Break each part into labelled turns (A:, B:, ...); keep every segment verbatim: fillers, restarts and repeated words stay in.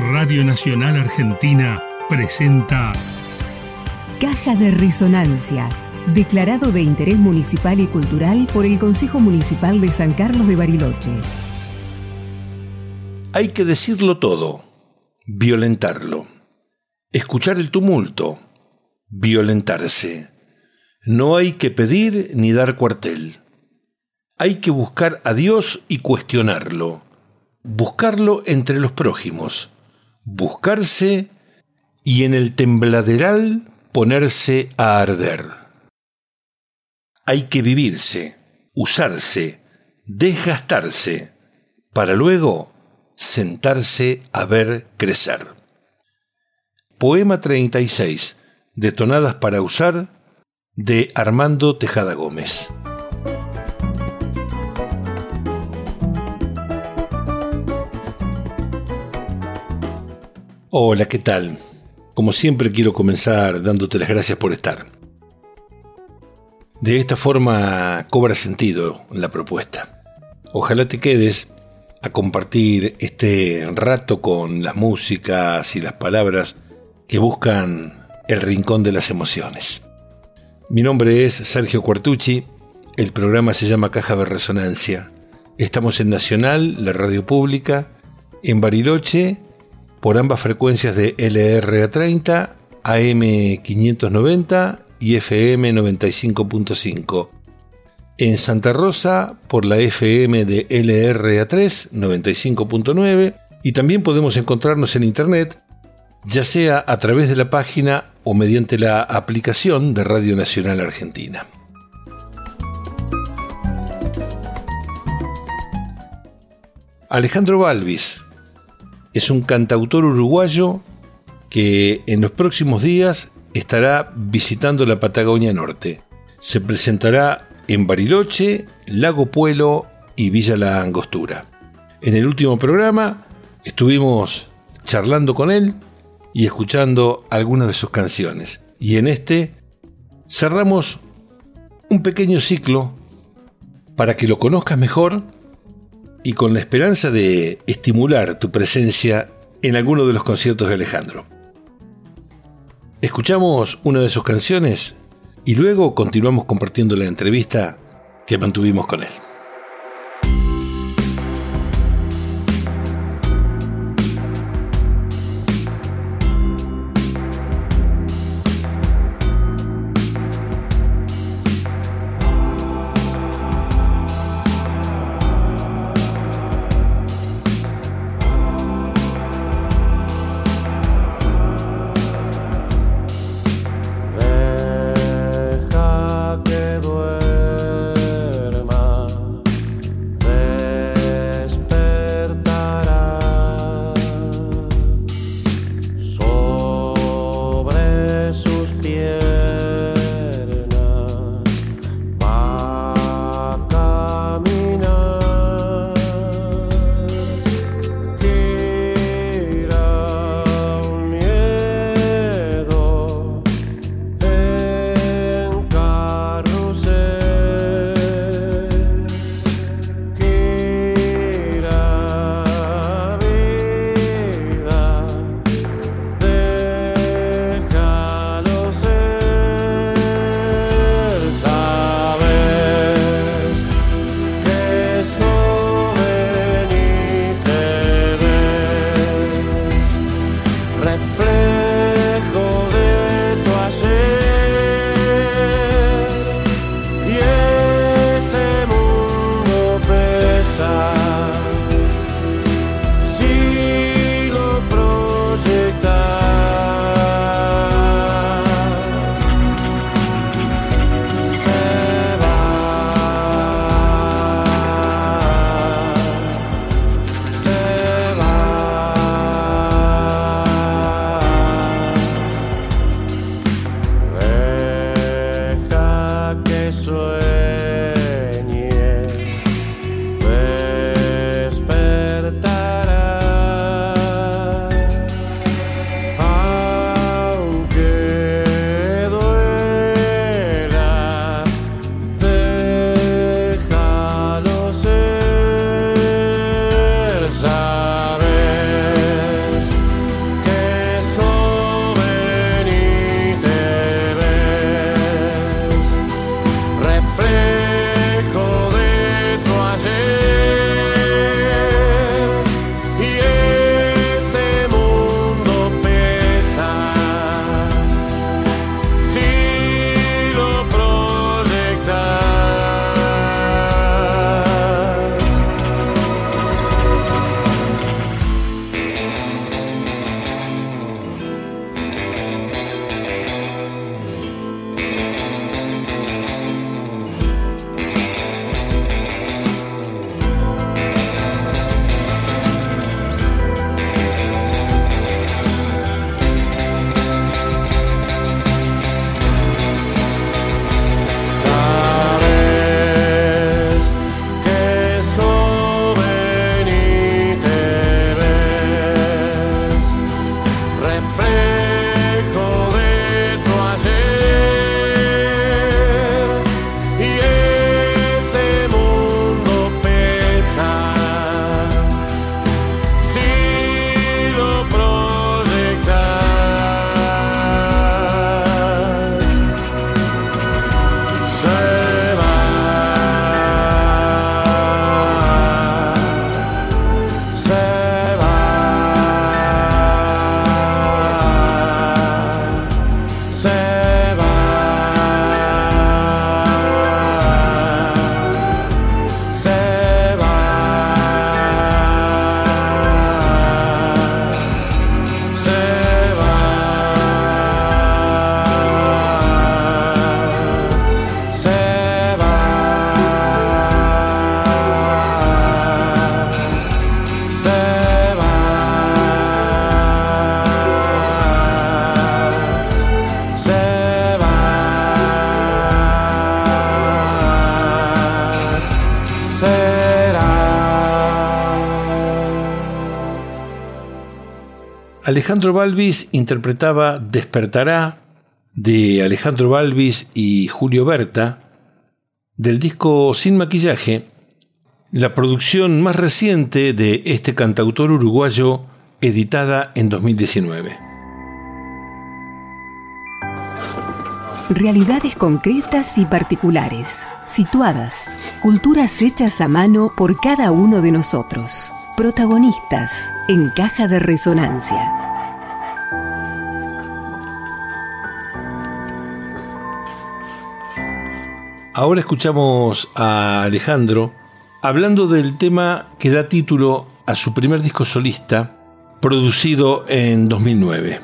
A: Radio Nacional Argentina presenta
B: Caja de Resonancia, declarado de interés municipal y cultural por el Consejo Municipal de San Carlos de Bariloche.
C: Hay que decirlo todo, violentarlo. Escuchar el tumulto, violentarse. No hay que pedir ni dar cuartel. Hay que buscar a Dios y cuestionarlo. Buscarlo entre los prójimos. Buscarse y en el tembladeral ponerse a arder. Hay que vivirse, usarse, desgastarse, para luego sentarse a ver crecer. Poema treinta y seis, de Tonadas para usar, de Armando Tejada Gómez. Hola, ¿qué tal? Como siempre quiero comenzar dándote las gracias por estar. De esta forma cobra sentido la propuesta. Ojalá te quedes a compartir este rato con las músicas y las palabras que buscan el rincón de las emociones. Mi nombre es Sergio Quartucci, el programa se llama Caja de Resonancia. Estamos en Nacional, la radio pública, en Bariloche, por ambas frecuencias de L R A treinta, A M quinientos noventa y F M noventa y cinco punto cinco. En Santa Rosa por la F M de L R A tres, noventa y cinco punto nueve, y también podemos encontrarnos en internet, ya sea a través de la página o mediante la aplicación de Radio Nacional Argentina. Alejandro Balvis es un cantautor uruguayo que en los próximos días estará visitando la Patagonia Norte. Se presentará en Bariloche, Lago Puelo y Villa La Angostura. En el último programa estuvimos charlando con él y escuchando algunas de sus canciones. Y en este cerramos un pequeño ciclo para que lo conozcas mejor y con la esperanza de estimular tu presencia en alguno de los conciertos de Alejandro. Escuchamos una de sus canciones y luego continuamos compartiendo la entrevista que mantuvimos con él.
D: Deja que duerma se va, se va, será.
C: Alejandro Balvis interpretaba Despertará, de Alejandro Balvis y Julio Berta, del disco Sin Maquillaje, la producción más reciente de este cantautor uruguayo, editada en dos mil diecinueve.
B: Realidades concretas y particulares, situadas, culturas hechas a mano por cada uno de nosotros, protagonistas en Caja de Resonancia.
C: Ahora escuchamos a Alejandro hablando del tema que da título a su primer disco solista, producido en dos mil nueve.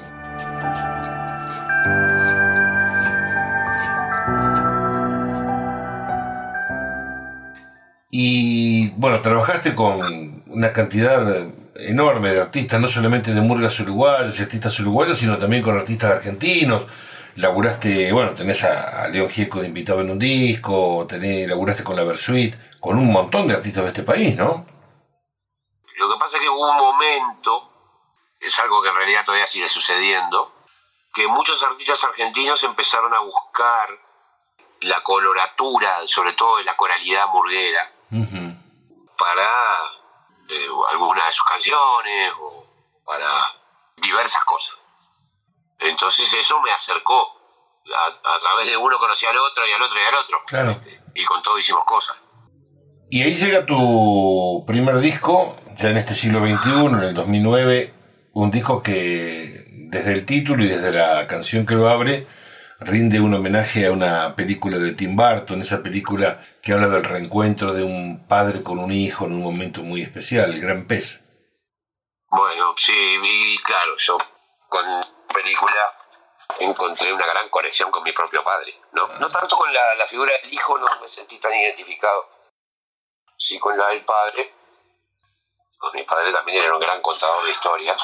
C: Y bueno, trabajaste con una cantidad enorme de artistas, no solamente de murgas uruguayas y artistas uruguayos, sino también con artistas argentinos. Laburaste, bueno, tenés a, a León Gieco de invitado en un disco, tenés, laburaste con la Versuit, con un montón de artistas de este país, ¿no?
E: Lo que pasa es que hubo un momento, es algo que en realidad todavía sigue sucediendo, que muchos artistas argentinos empezaron a buscar la coloratura, sobre todo de la coralidad murguera, uh-huh. para eh, algunas de sus canciones o para diversas cosas. Entonces eso me acercó. A, a través de uno conocí al otro y al otro y al otro.
C: Claro.
E: Y con todo hicimos cosas.
C: Y ahí llega tu primer disco, ya en este siglo veintiuno, en el dos mil nueve, un disco que desde el título y desde la canción que lo abre, rinde un homenaje a una película de Tim Burton, esa película que habla del reencuentro de un padre con un hijo en un momento muy especial, El Gran Pez.
E: Bueno, sí, y claro, yo con película encontré una gran conexión con mi propio padre, no, no tanto con la, la figura del hijo, no me sentí tan identificado, sí con la del padre. Con mi padre también era un gran contador de historias,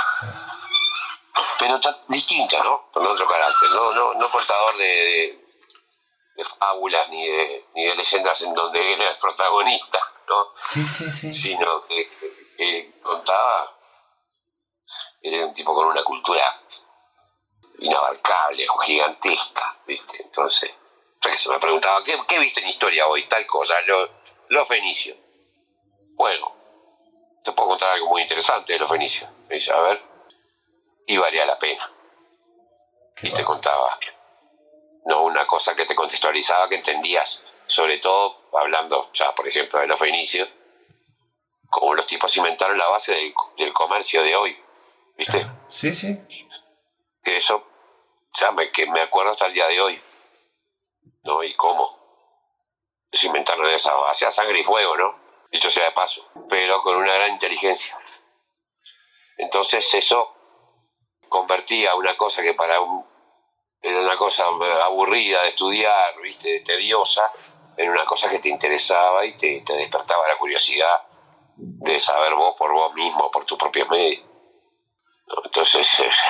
E: pero t- distinto, ¿no? Con otro carácter, no, no, no contador de, de, de fábulas ni de, ni de leyendas en donde era el protagonista, ¿no?
C: Sí, sí, sí.
E: Sino que, que, que contaba, era un tipo con una cultura inabarcable o gigantesca, ¿viste? Entonces, se me preguntaba, ¿qué, qué viste en historia hoy? Tal cosa, los, los fenicios. Bueno, te puedo contar algo muy interesante de los fenicios. Me dice, a ver, y valía la pena. Qué y va. Te contaba, no una cosa que te contextualizaba, que entendías, sobre todo hablando ya, por ejemplo, de los fenicios, como los tipos inventaron la base del, del comercio de hoy, ¿viste?
C: Sí, sí.
E: Que eso, ya me, que me acuerdo hasta el día de hoy, ¿no? Y cómo se inventaron esa base a sangre y fuego, ¿no? Dicho sea de paso, pero con una gran inteligencia. Entonces eso convertía una cosa que para un era una cosa aburrida de estudiar, ¿viste? Tediosa, en una cosa que te interesaba y te, te despertaba la curiosidad de saber vos por vos mismo, por tus propios medios. Entonces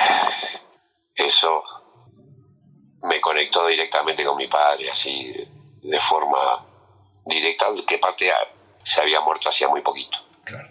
E: eso me conectó directamente con mi padre, así de, de forma directa, que parte se había muerto hacía muy poquito.
C: Claro.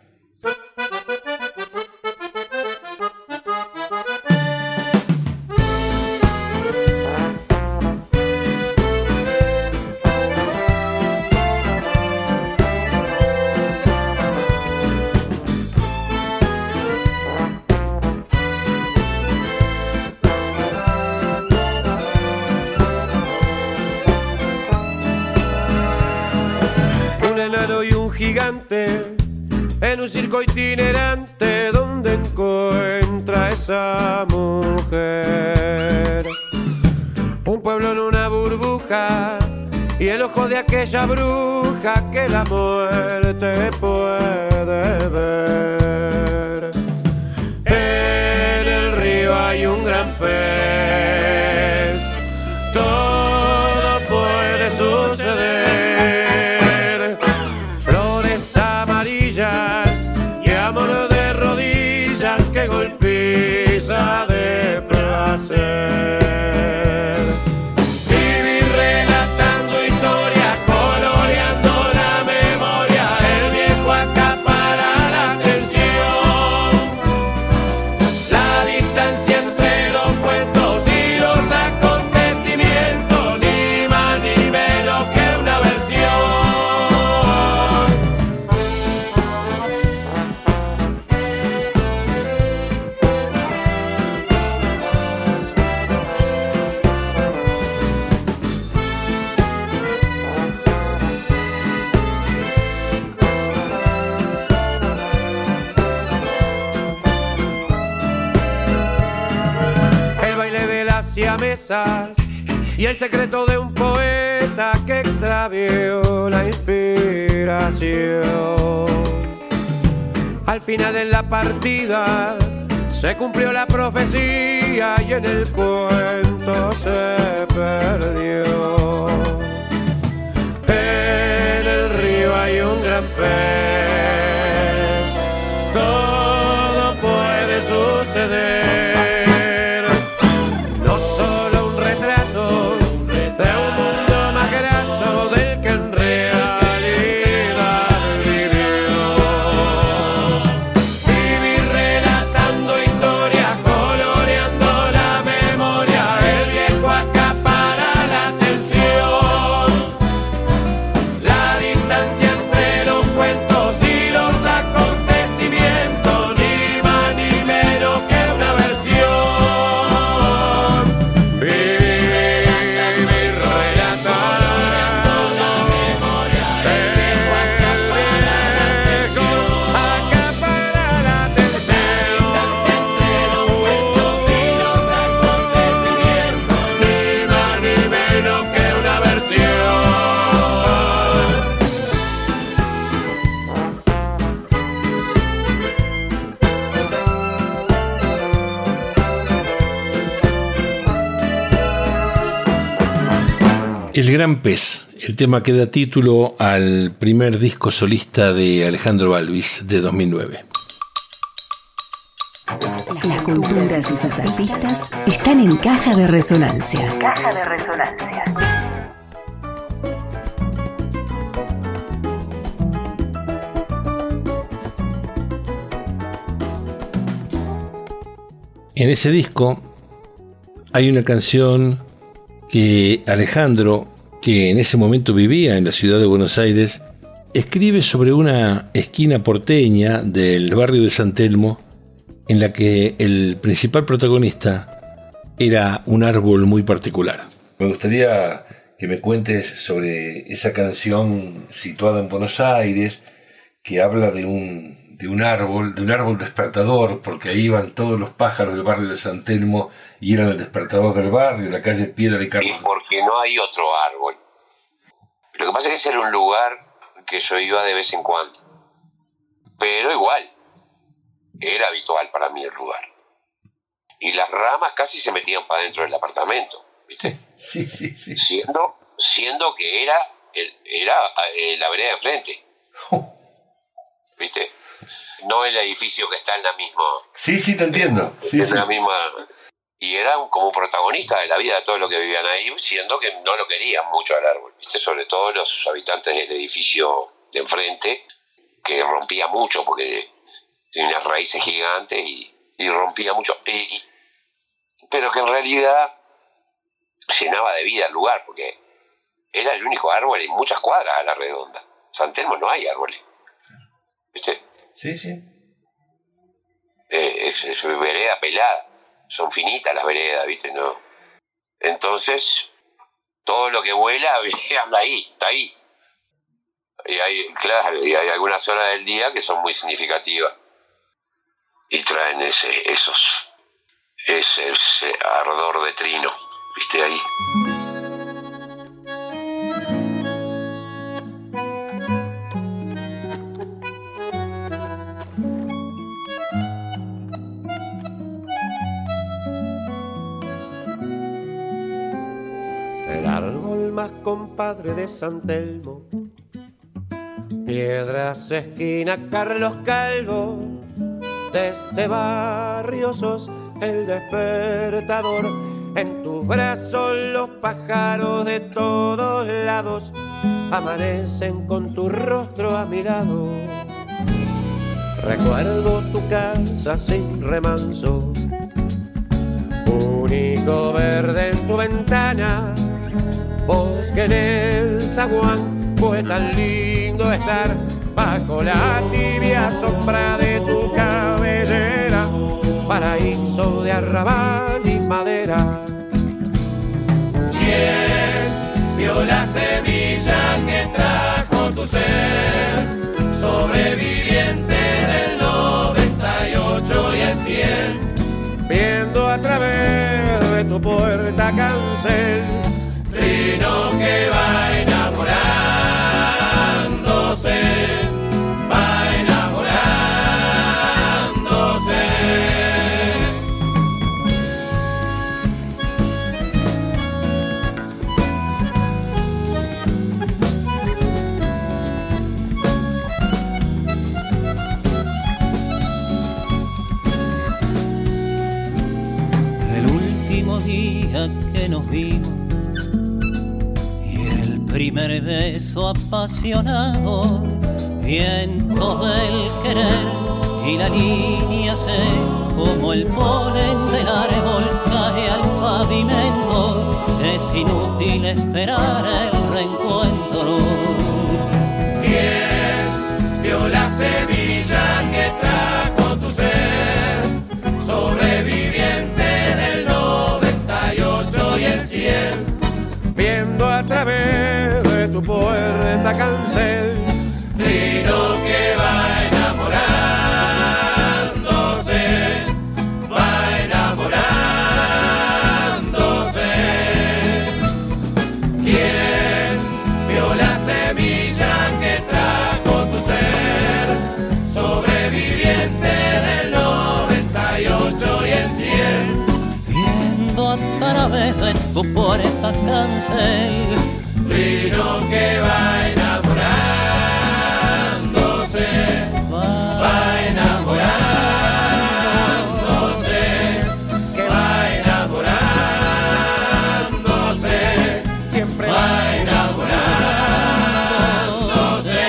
D: Gigante en un circo itinerante donde encuentra esa mujer un pueblo en una burbuja y el ojo de aquella bruja que la muerte puede ver. En el río hay un gran pez, todo puede suceder. Y amor que golpiza de placer. Vivir relatando historias, coloreando la memoria, el viejo acapara la atención. La distancia entre los cuentos y los acontecimientos, ni más ni menos que una versión. El baile de las siamesas y el secreto de un poeta que extravió la inspiración. Al final de la partida se cumplió la profecía y en el cuento se perdió. En el río hay un gran pez, todo puede suceder. No solo un retrato de un mundo más grato del que en realidad vivió. Vivir relatando historias, coloreando la memoria, el viejo acapara la atención. La distancia entre los cuentos y los acontecimientos, ni más ni menos que una versión. Vivir relatando la memoria, el viejo acapara la atención. La distancia entre los cuentos y los acontecimientos, ni más ni menos que una versión.
C: El Gran Pez, el tema que da título al primer disco solista de Alejandro Balvis de dos mil nueve.
B: Las culturas y sus artistas están en Caja de Resonancia.
F: Caja de Resonancia.
C: En ese disco hay una canción que Alejandro, que en ese momento vivía en la ciudad de Buenos Aires, escribe sobre una esquina porteña del barrio de San Telmo en la que el principal protagonista era un árbol muy particular. Me gustaría que me cuentes sobre esa canción situada en Buenos Aires que habla de un, de un árbol, de un árbol despertador, porque ahí iban todos los pájaros del barrio de San Telmo y eran el despertador del barrio, la calle Piedra de Carlos.
E: Y porque no hay otro árbol. Lo que pasa es que ese era un lugar que yo iba de vez en cuando. Pero igual, era habitual para mí el lugar. Y las ramas casi se metían para dentro del apartamento, ¿viste?
C: Sí, sí, sí.
E: Siendo, siendo que era, el, era eh, la vereda de enfrente.
C: Oh.
E: ¿Viste? No el edificio que está en la misma...
C: Sí, sí, te entiendo. Sí,
E: en
C: sí.
E: la misma... Y era un, como protagonista de la vida de todos los que vivían ahí, siendo que no lo querían mucho al árbol, ¿viste? Sobre todo los habitantes del edificio de enfrente, que rompía mucho porque tenía unas raíces gigantes y, y rompía mucho. Y, y, pero que en realidad llenaba de vida el lugar, porque era el único árbol en muchas cuadras a la redonda. San Telmo no hay árboles, ¿viste?
C: Sí, sí.
E: Eh, es, es vereda pelada. Son finitas las veredas, ¿viste? No. Entonces, todo lo que vuela anda ahí, está ahí. Y hay, claro, y hay algunas horas del día que son muy significativas. Y traen ese, esos, ese, ese ardor de trino, ¿viste? Ahí.
D: El árbol más compadre de San Telmo, Piedras, esquina, Carlos Calvo, de este barrio sos el despertador. En tus brazos los pájaros de todos lados amanecen con tu rostro a mi lado. Recuerdo tu casa sin remanso, único verde en tu ventana, bosque en el zaguán. Fue tan lindo estar bajo la tibia sombra de tu cabellera, paraíso de arrabal y madera.
F: ¿Quién vio la semilla que trajo tu ser? Sobreviviente del noventa y ocho y el cien.
D: Viendo a través de tu puerta cancel,
F: trino que va enamorándose, va enamorándose.
G: El último día que nos vimos, primer beso apasionado, viento del querer y la línea se como el polen del árbol cae al pavimento. Es inútil esperar el reencuentro.
F: ¿Quién vio la semilla que trajo tu ser? Sobreviviente del noventa y ocho y el cien.
D: Viendo a través de tu puerta cancel,
F: trino que va enamorándose, va enamorándose. ¿Quién vio la semilla que trajo tu ser? Sobreviviente del noventa y ocho y el cien.
G: Viendo a través de tu puerta cancel,
F: trino que va enamorándose, va enamorándose,
D: que
F: va enamorándose,
D: siempre
F: va enamorándose.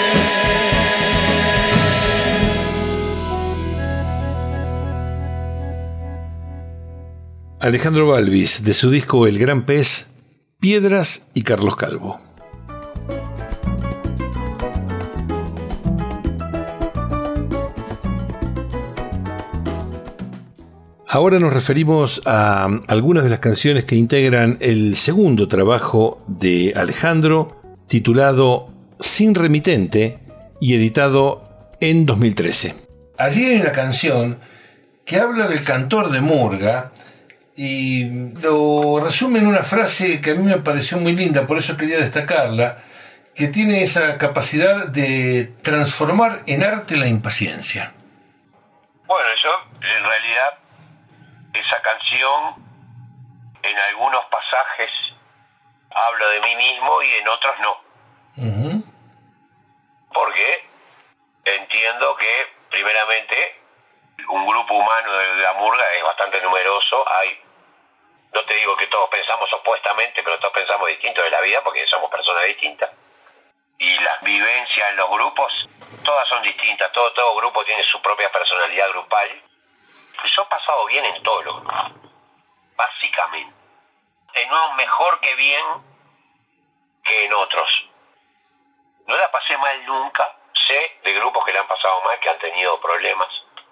C: Alejandro Balvis, de su disco El Gran Pez, Piedras y Carlos Calvo. Ahora nos referimos a algunas de las canciones que integran el segundo trabajo de Alejandro, titulado Sin Remitente y editado en dos mil trece. Allí hay una canción que habla del cantor de murga y lo resume en una frase que a mí me pareció muy linda, por eso quería destacarla, que tiene esa capacidad de transformar en arte la impaciencia.
E: Bueno, yo en realidad esa canción en algunos pasajes hablo de mí mismo y en otros no.
C: Uh-huh.
E: Porque entiendo que primeramente un grupo humano de la murga es bastante numeroso. Hay, no te digo que todos pensamos opuestamente, pero todos pensamos distinto de la vida porque somos personas distintas. Y las vivencias en los grupos, todas son distintas. Todo, todo grupo tiene su propia personalidad grupal. Yo he pasado bien en todos los grupos, básicamente. En unos mejor que bien que en otros. No la pasé mal nunca. Sé de grupos que le han pasado mal, que han tenido problemas.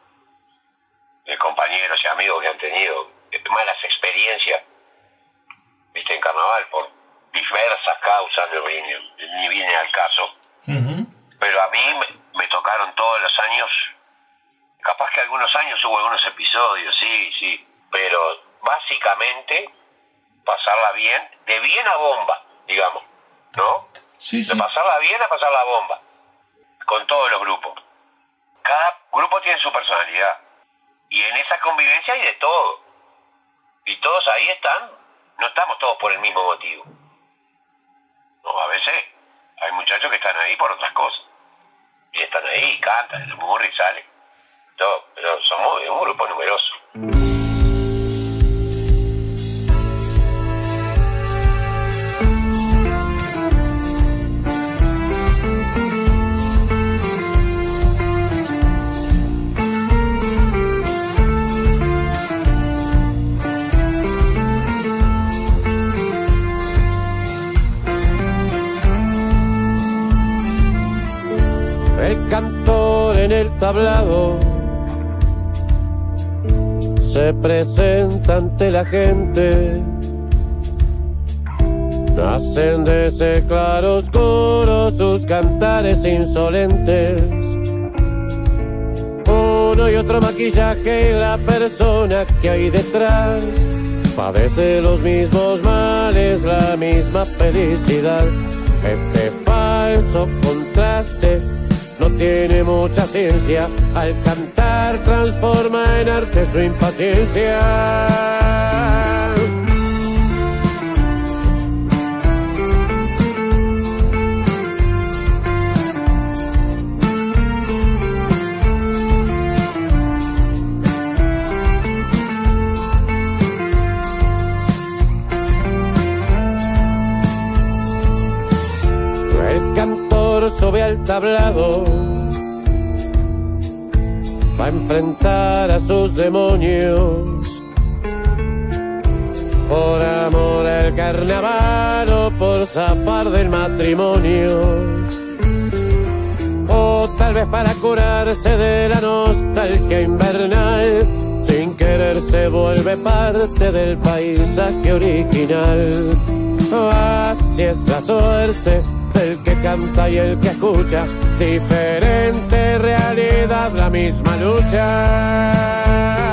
E: De compañeros y amigos que han tenido malas experiencias, viste, en carnaval, por diversas causas, no viene, ni viene al caso.
C: Uh-huh.
E: Pero a mí me, me tocaron todos los años, capaz que algunos años hubo algunos episodios, sí, sí, pero básicamente pasarla bien, de bien a bomba, digamos, ¿no?
C: Sí, sí.
E: De pasarla bien a pasar la bomba, con todos los grupos. Cada grupo tiene su personalidad. Y en esa convivencia hay de todo. Y todos ahí están. No estamos todos por el mismo motivo. No, a veces hay muchachos que están ahí por otras cosas. Y están ahí, y cantan, el humor y salen. todo, pero somos un grupo numeroso.
D: El cantor en el tablado se presenta ante la gente. Nacen de ese claroscuro sus cantares insolentes. Uno y otro maquillaje y la persona que hay detrás padece los mismos males, la misma felicidad. Este falso contraste no tiene mucha ciencia, al cantar transforma en arte su impaciencia. El cantor sube al tablado, va a enfrentar a sus demonios. Por amor al carnaval o por zafar del matrimonio. O tal vez para curarse de la nostalgia invernal. Sin querer se vuelve parte del paisaje original. Así es la suerte del que canta y el que escucha, diferente realidad, la misma lucha.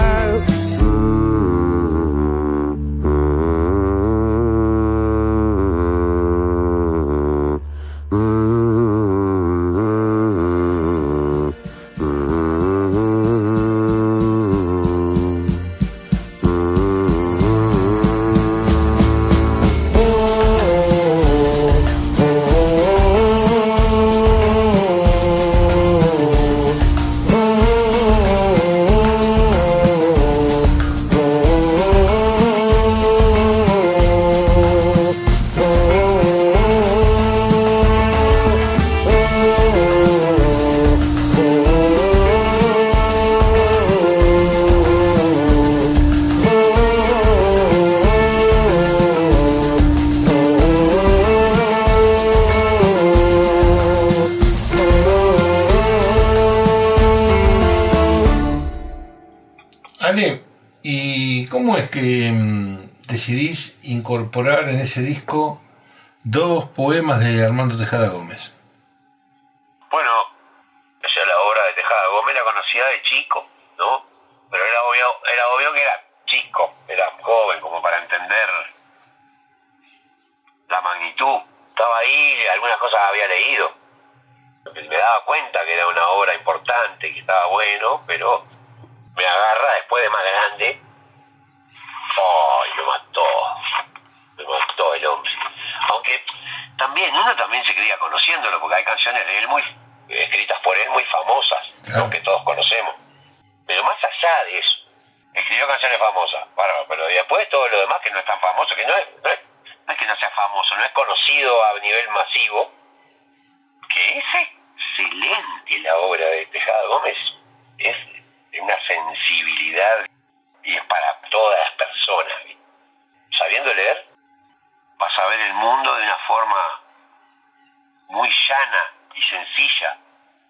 C: Ale, ¿y cómo es que mmm, decidís incorporar en ese disco dos poemas de Armando Tejada Gómez?
E: Bueno, o sea, la obra de Tejada Gómez la conocía de chico, ¿no? Pero era obvio, era obvio que era chico, era joven, como para entender la magnitud. Estaba ahí, algunas cosas había leído. Me daba cuenta que era una obra importante, que estaba bueno, pero me agarra después de más grande. ¡Ay, me mató! Me mató el hombre. Aunque también, uno también se creía conociéndolo, porque hay canciones de él muy escritas por él muy famosas, claro, ¿no? Que todos conocemos. Pero más allá de eso, escribió canciones famosas, bárbaro, pero después todo lo demás que no es tan famoso, que no es, no es, no es que no sea famoso, no es conocido a nivel masivo, que es excelente la obra de Tejada Gómez, es de una sensibilidad y es para todas las personas. Sabiendo leer, vas a ver el mundo de una forma muy llana y sencilla,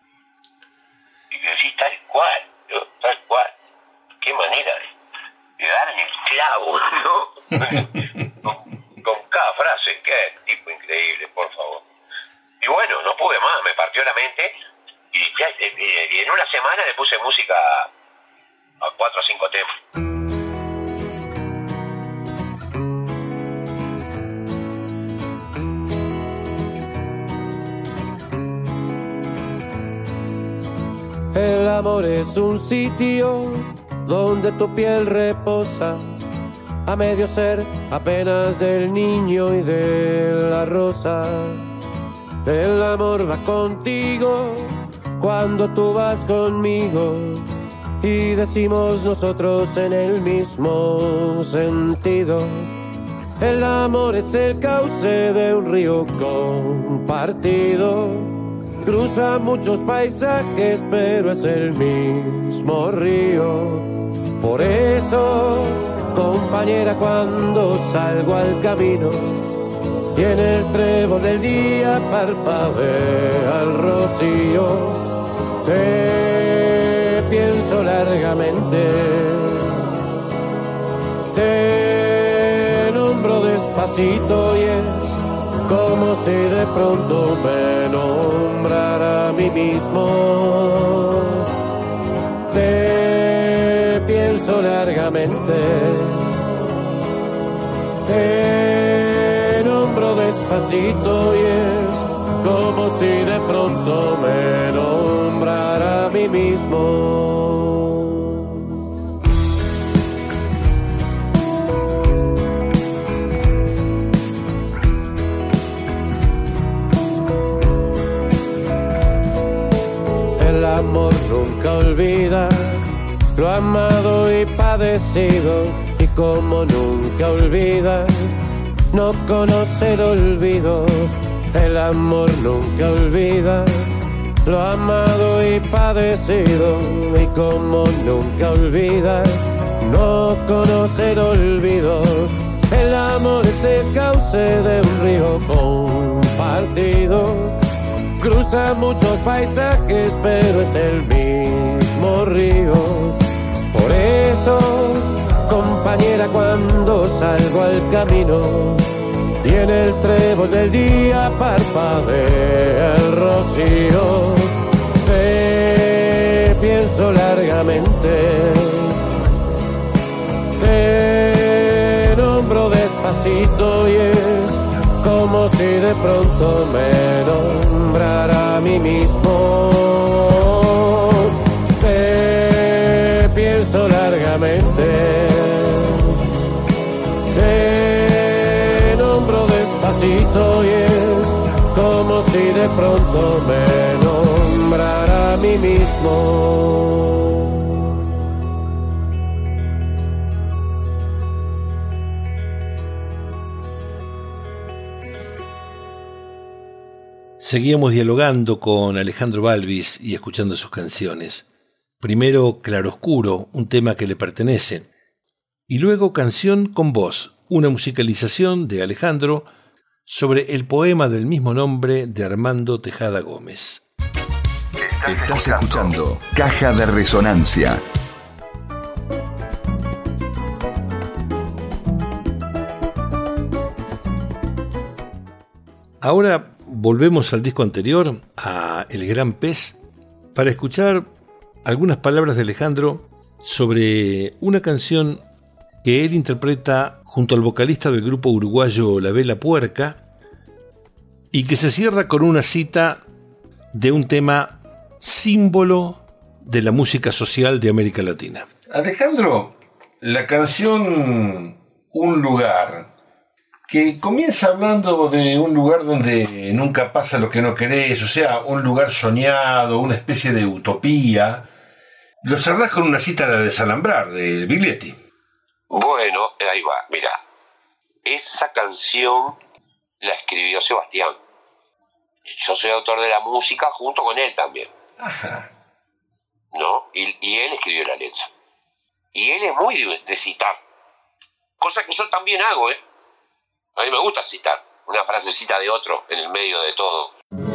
E: y que decís tal cual, ¿no? Tal cual. Qué manera de, de dar en el clavo, ¿no? con, con cada frase. Qué tipo increíble, por favor. Y bueno, no pude más, me partió la mente y, ya, y en una semana le puse música a, a cuatro o cinco temas.
D: El amor es un sitio donde tu piel reposa, a medio ser apenas del niño y de la rosa. El amor va contigo cuando tú vas conmigo, y decimos nosotros en el mismo sentido. El amor es el cauce de un río compartido. Cruza muchos paisajes, pero es el mismo río. Por eso, compañera, cuando salgo al camino y en el trébol del día parpadea el rocío, te pienso largamente, te nombro despacito y es como si de pronto me nombrara a mí mismo. Te pienso largamente, te nombro despacito y es como si de pronto me nombrara a mí mismo. El amor nunca olvida lo amado y padecido, y como nunca olvida, no conoce el olvido. El amor nunca olvida lo amado y padecido, y como nunca olvida, no conoce el olvido. El amor es el cauce de un río compartido. Cruza muchos paisajes, pero es el mismo río. Por eso, compañera, cuando salgo al camino y en el trébol del día parpadea el rocío, te pienso largamente, te nombro despacito y es como si de pronto me nombrara a mí mismo. Te pienso largamente, te nombro despacito y es como si de pronto me nombrara a mí mismo.
C: Seguíamos dialogando con Alejandro Balvis y escuchando sus canciones. Primero Claroscuro, un tema que le pertenece, y luego Canción con Voz, una musicalización de Alejandro sobre el poema del mismo nombre de Armando Tejada Gómez.
H: Estás escuchando Caja de Resonancia.
C: Ahora volvemos al disco anterior, a El Gran Pez, para escuchar algunas palabras de Alejandro sobre una canción que él interpreta junto al vocalista del grupo uruguayo La Vela Puerca y que se cierra con una cita de un tema símbolo de la música social de América Latina.
I: Alejandro, la canción Un Lugar, que comienza hablando de un lugar donde nunca pasa lo que no querés, o sea, un lugar soñado, una especie de utopía. Lo cerrás con una cita de Desalambrar, de Biglietti.
E: Bueno, ahí va, mira. Esa canción la escribió Sebastián. Yo soy autor de la música junto con él también.
I: Ajá.
E: ¿No? Y, y él escribió la letra. Y él es muy de, de citar. Cosa que yo también hago, ¿eh? A mí me gusta citar una frasecita de otro en el medio de todo.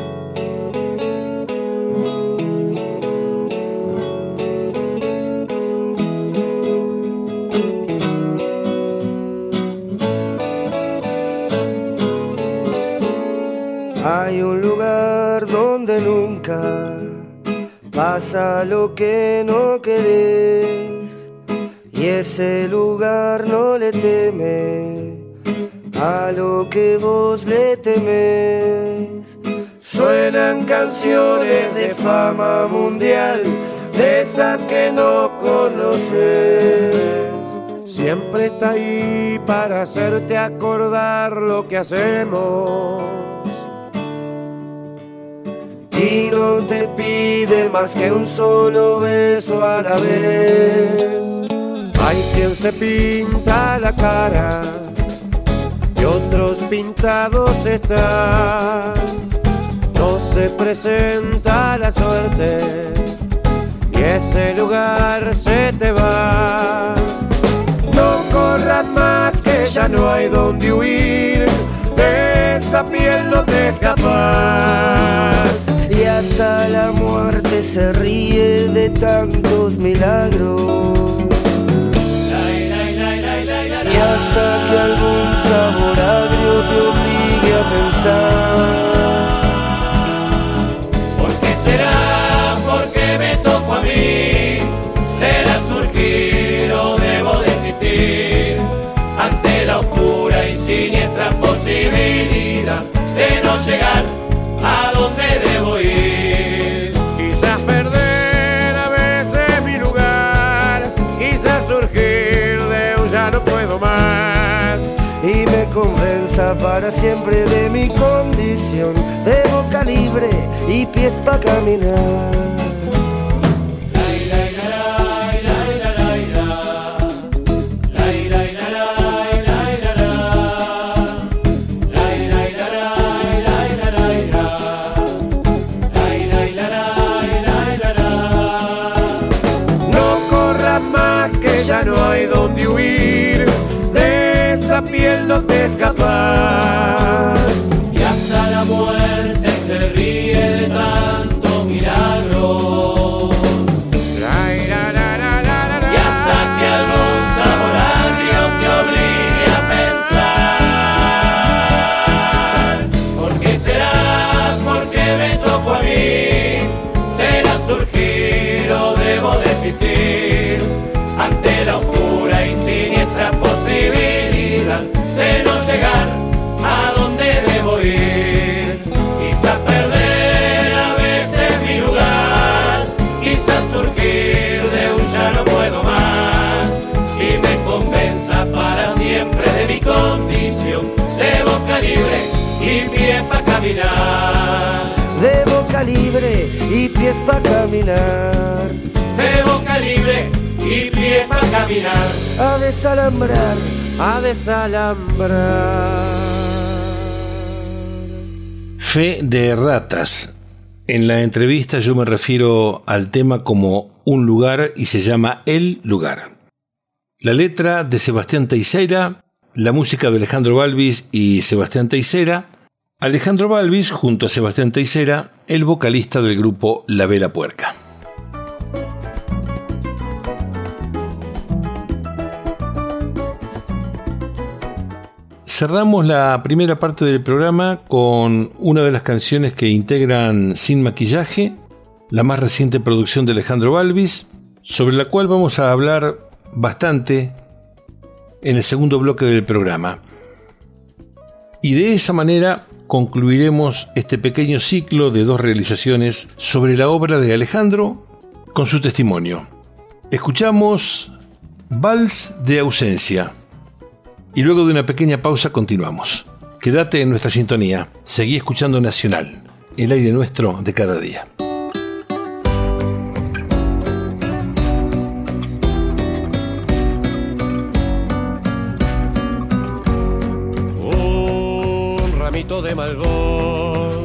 J: Hay un lugar donde nunca pasa lo que no querés, y ese lugar no le teme a lo que vos le temés. Suenan canciones de fama mundial, de esas que no conoces.
D: Siempre está ahí para hacerte acordar lo que hacemos.
J: y no te pide más que un solo beso a la vez.
D: Hay quien se pinta la cara y otros pintados están. No se presenta la suerte y ese lugar se te va. No corras más que ya no hay donde huir, de esa piel no te escapas.
J: Y hasta la muerte se ríe de tantos milagros. Y hasta que algún sabor agrio te obligue a pensar.
F: ¿Por qué será? ¿Por qué me tocó a mí? ¿Será surgir o debo desistir ante la oscura y siniestra posibilidad de no llegar a donde debo ir?
D: Quizás perder a veces mi lugar, quizás surgir de un ya no puedo más,
J: y me convenza para siempre de mi condición de boca libre y pies pa' caminar.
D: Ya no hay donde huir, de esa piel no te escapas.
F: Y hasta la muerte se ríe de tantos milagros.
D: La, la, la, la, la, la,
F: y hasta que algún sabor agrio te obligue a pensar. ¿Por qué será? ¿Por qué me tocó a mí? ¿Será surgir o debo desistir ante la oscura y siniestra posibilidad de no llegar a donde debo ir? Quizás perder a veces mi lugar, quizás surgir de un ya no puedo más, y me convenza para siempre de mi condición de boca libre y pies pa' caminar.
J: De boca libre y pies pa' caminar.
F: De boca libre y pies para caminar.
J: A desalambrar,
D: a desalambrar.
C: Fe de ratas. En la entrevista yo me refiero al tema como un lugar y se llama El Lugar. La letra de Sebastián Teixeira, la música de Alejandro Balvis y Sebastián Teixeira. Alejandro Balvis junto a Sebastián Teixeira, el vocalista del grupo La Vela Puerca. Cerramos la primera parte del programa con una de las canciones que integran Sin Maquillaje, la más reciente producción de Alejandro Balvis, sobre la cual vamos a hablar bastante en el segundo bloque del programa. Y de esa manera concluiremos este pequeño ciclo de dos realizaciones sobre la obra de Alejandro con su testimonio. Escuchamos Vals de Ausencia. Y luego de una pequeña pausa continuamos. Quédate en nuestra sintonía. Seguí escuchando Nacional, el aire nuestro de cada día.
D: Un ramito de malvón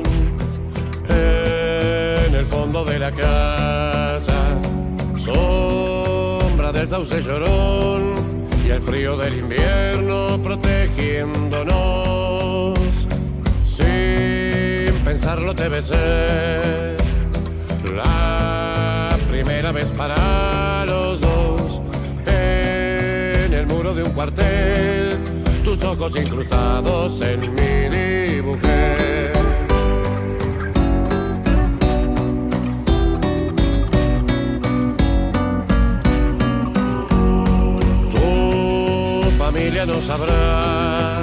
D: en el fondo de la casa, sombra del sauce llorón y el frío del invierno protegiéndonos. Sin pensarlo te besé, la primera vez para los dos, en el muro de un cuartel, tus ojos incrustados en mi dibujé. Familia no sabrá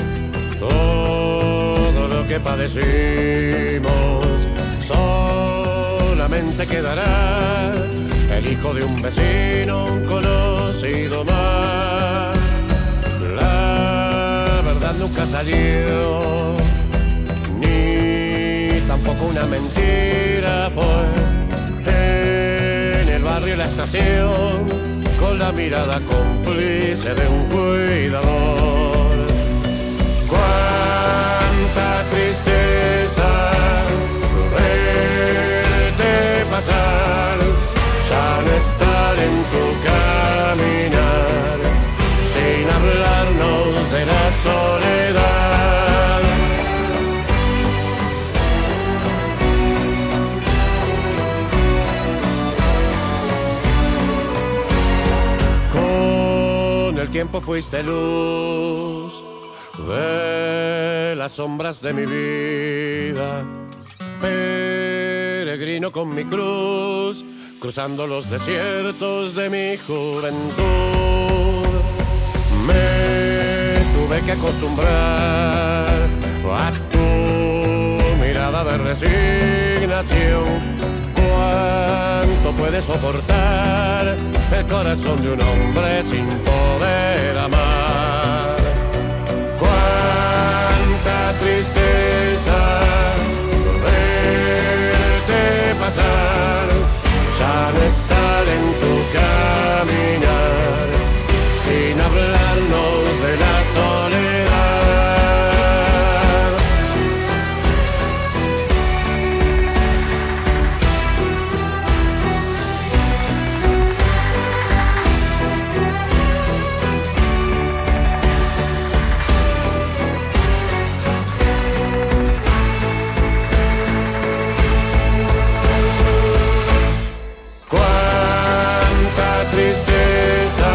D: todo lo que padecimos, solamente quedará el hijo de un vecino, un conocido más. La verdad nunca salió, ni tampoco una mentira fue. En el barrio y la estación, con la mirada cómplice de un cuidador. Cuánta tristeza verte pasar, ya no estar en tu caminar, sin hablarnos de la soledad. Con el tiempo fuiste luz de las sombras de mi vida, peregrino con mi cruz, cruzando los desiertos de mi juventud. Me tuve que acostumbrar a tu mirada de resignación. ¿Cuánto puede soportar el corazón de un hombre sin poder amar? Cuánta tristeza verte pasar, ya no estar en tu caminar, sin hablarnos de la soledad. Tristeza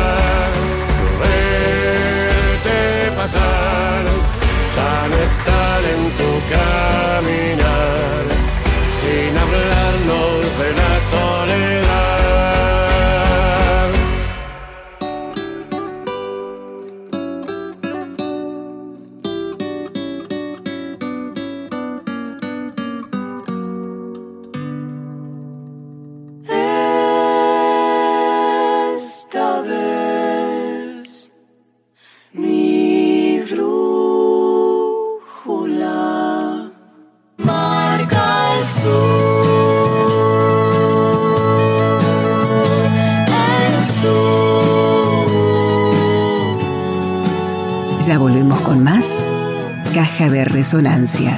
D: verte pasar, ya no estar en tu caminar, sin hablarnos de la soledad.
B: Ya volvemos con más Caja de Resonancia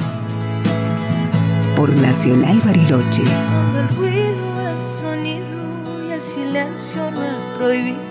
B: por Nacional Bariloche.
K: Donde el ruido es sonido y el silencio no es prohibido.